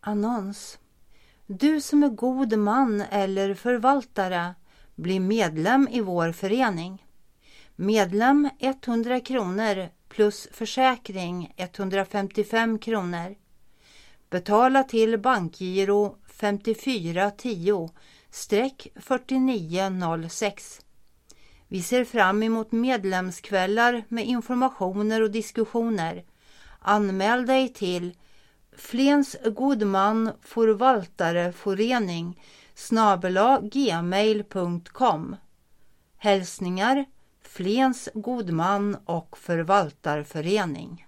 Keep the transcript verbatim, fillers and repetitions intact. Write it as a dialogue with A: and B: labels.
A: Annons. Du som är god man eller förvaltare, bli medlem i vår förening. Medlem hundra kronor plus försäkring etthundrafemtiofem kronor. Betala till bankgiro femtiofyra tio fyrtionio noll sex. Vi ser fram emot medlemskvällar med informationer och diskussioner. Anmäl dig till Flens Godman Förvaltareförening snabel-a gmail punkt com. Hälsningar Flens Godman och Förvaltarförening.